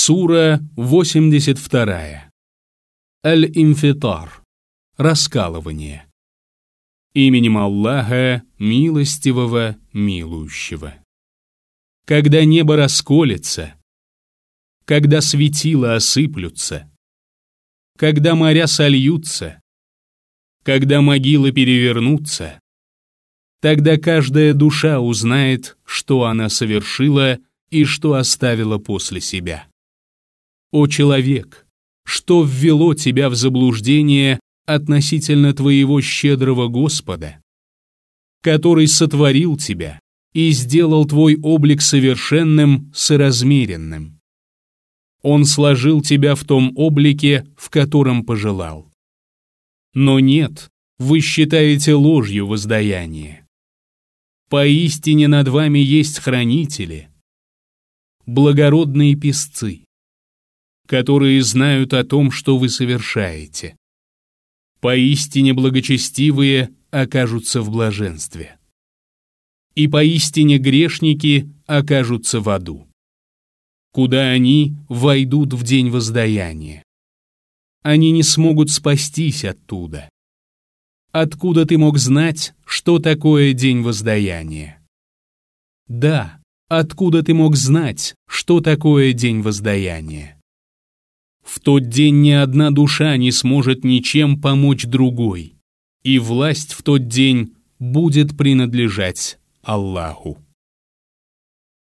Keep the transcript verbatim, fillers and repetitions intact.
Сура восемьдесят вторая. Аль-Инфитар. Раскалывание. Именем Аллаха, милостивого, милующего. Когда небо расколется, когда светила осыплются, когда моря сольются, когда могилы перевернутся, тогда каждая душа узнает, что она совершила и что оставила после себя. О человек, что ввело тебя в заблуждение относительно твоего щедрого Господа, который сотворил тебя и сделал твой облик совершенным, соразмеренным. Он сложил тебя в том облике, в котором пожелал. Но нет, вы считаете ложью воздаяние. Поистине над вами есть хранители, благородные песцы, которые знают о том, что вы совершаете. Поистине благочестивые окажутся в блаженстве. И поистине грешники окажутся в аду, куда они войдут в день воздаяния. Они не смогут спастись оттуда. Откуда ты мог знать, что такое день воздаяния? Да, откуда ты мог знать, что такое день воздаяния? В тот день ни одна душа не сможет ничем помочь другой, и власть в тот день будет принадлежать Аллаху.